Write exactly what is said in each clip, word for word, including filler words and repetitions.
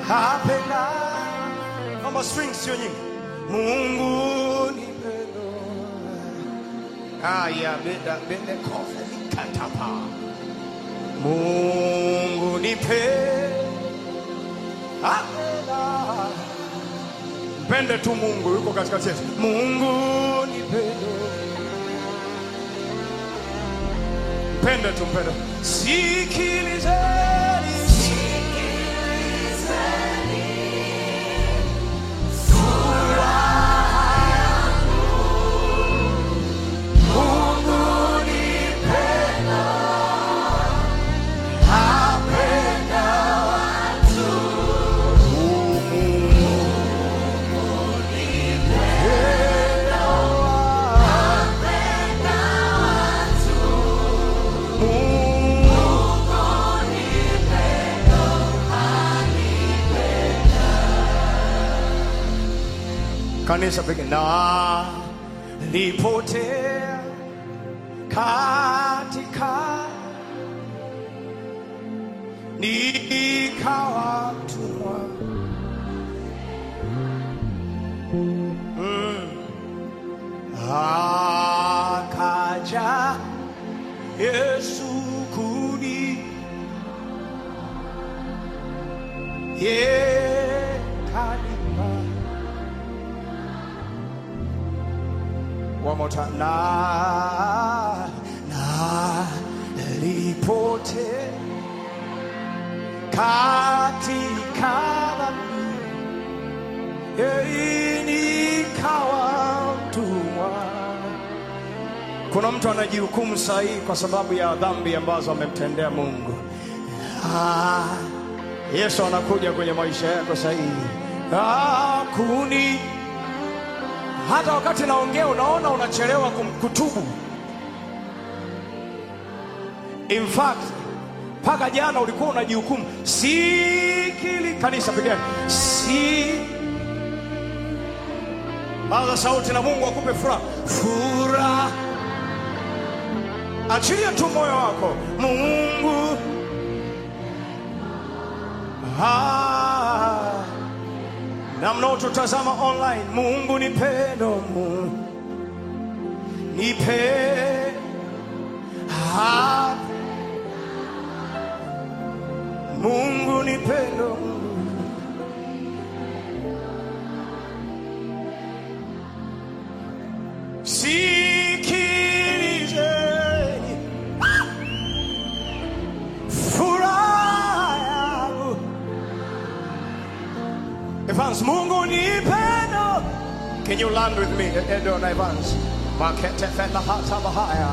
Apenda. Kama strings sio nyingi. Mungu ni pendo. Aya beda beda kofa nikatapa. Mungu ni pendo. Apenda. Pende tu Mungu yuko katikati yetu. Mungu ni pendo. Pende tu pendo. Sikilizeni, sikilizeni furaha yangu. Mungu ni pendo. Apenda watu. Kanisa peke na lipotea katika nikawa mtumwa. Mm. Akaja Yesu kuni ye kanipa. One more time. Na na lipote katika dhambi nikawa mtumwa. Kuna mtu anajihukumu sahihi kwa sababu ya dhambi ambazo amemtendea Mungu. Ah, Yesu anakuja kwenye maisha yako sahihi. Ah, kuni hata wakati naongea unaona unachelewa kutubu. In fact, paka jana ulikuwa unajihukumu. Sikili kanisa pekee. Si baza sauti na Mungu akupe furaha. Furaha. Achilia tu moyo wako. Mungu. Ah. Na mnaotutazama online, Mungu ni pendo. Mungu ni pendo. Ah. Mungu ni pendo. Sikilizeni furaha yangu. Evans, Mungu ni pendo. Can you land with me, Edo na Evans? Makete fena hata bahaya.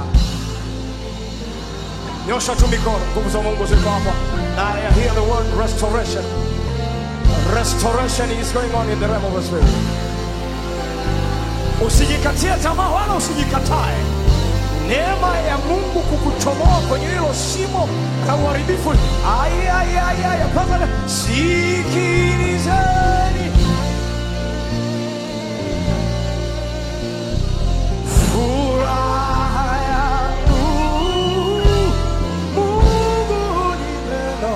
Nyosha tu mikono, nguvu za Mungu ziko hapa. I hear the word restoration. Restoration is going on in the realm of the spirit. Usijikatie tamaa wala usijikatae. Neema ya Mungu kukutoboa kwenye hilo shimo la uharibifu. Ai ai ai ai papa sikilizeni. Furaha yangu. Mungu ni pendo.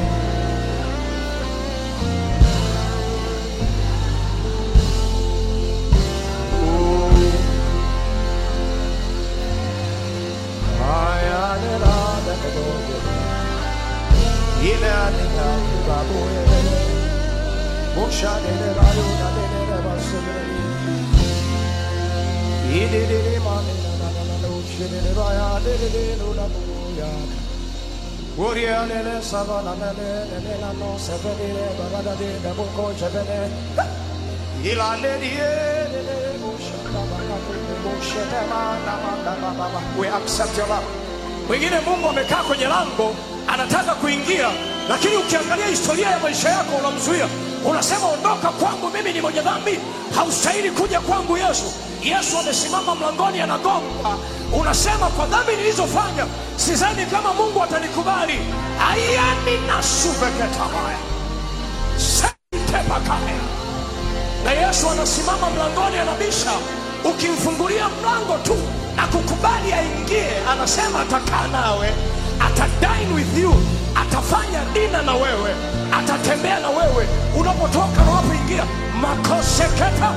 We accept your love. Wengine Mungu amekaa kwenye lango anataka kuingia, lakini ukiangalia historia ya maisha yako unamzuia. Unasema ondoka kwangu, mimi ni mwenye dhambi, haustahili kuja kwangu Yesu. Yesu amesimama mlangoni anagonga. Unasema kwa dhambi nilizofanya sidhani kama Mungu atanikubali. Ayani nasuveketa haya. Sente bakaya. Na Yesu anasimama mlangoni anabisha. Ukimfungulia mlango tu na kukubali aingie, anasema atakaa nawe, atadine with you, atafanya dina na wewe, atatembea na wewe. unapotoka na unapoingia. Makoseketa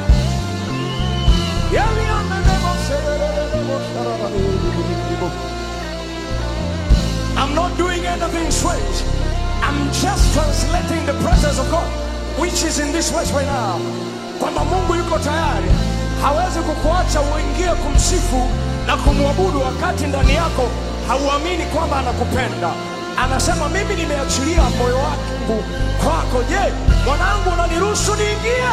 I'm not doing anything strange. I'm just translating the presence of God which is in this place right now. Kwamba Mungu yuko tayari, hawezi kukuacha uingie kumsifu na kumwabudu wakati ndani yako hauamini kwamba anakupenda. Anasema mimi nimeachilia moyo wangu kwako. Je, mwanangu unaniruhusu niingie?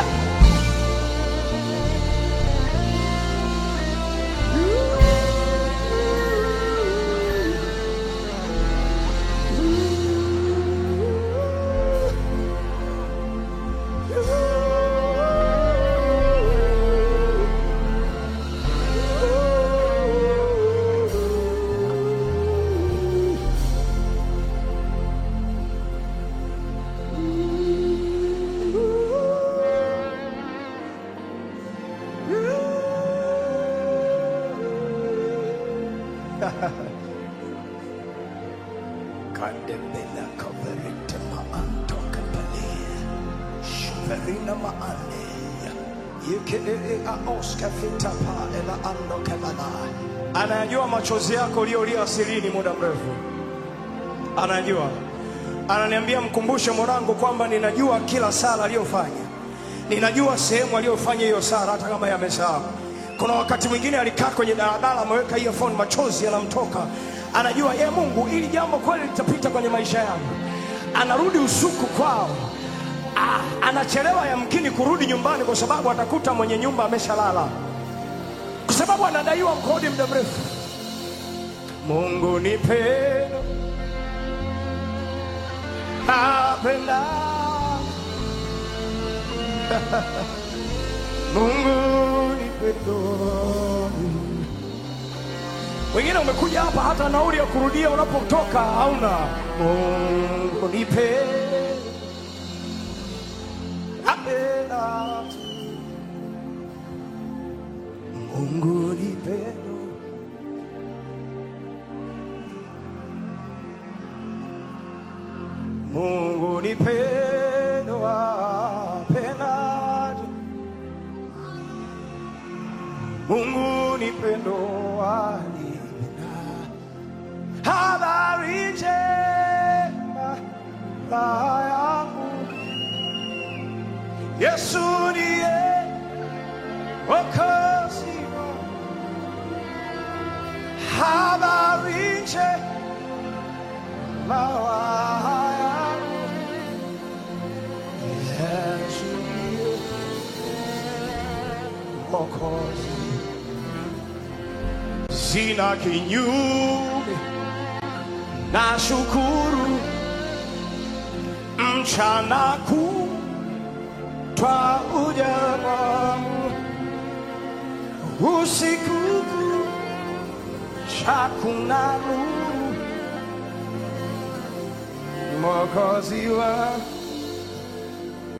Kandebela kaverite maanto kapalia Shuverina maane Yeke ee a oska fitapa ela ando kemana. Anajua machozi yako uliolia sirini muda mrefu. Anajua. Ananiambia mkumbushe mwanangu kwamba ninajua kila sala aliyofanya. Ninajua sehemu aliyofanya hiyo sala hata kama yamesahau. Kuna wakati mwingine alikaa kwenye daladala ameweka earphone, machozi yanamtoka. Anajua ye Mungu, ili jambo kweli litapita kwenye maisha yangu. Anarudi usiku kwao. Ah, anachelewa yamkini kurudi nyumbani kwa sababu atakuta mwenye nyumba ameshalala. Kwa sababu anadaiwa kodi muda mrefu. Mungu nipe apenda Mungu nipendo. Wengine umekuja hapa hata nauli ya kurudia unapotoka hauna. Mungu nipe apenda Mungu nipendo. Mungu nipendo apenda Mungu nipendo alina. Habari njema la yangu Yesu ndiye Mwokozi wangu. Habari njema la yangu Yesu ndiye Mwokozi. Sina kinyume na shukuru mchana kutwa ujamangu usiku chakuna nuru Mwokozi wangu.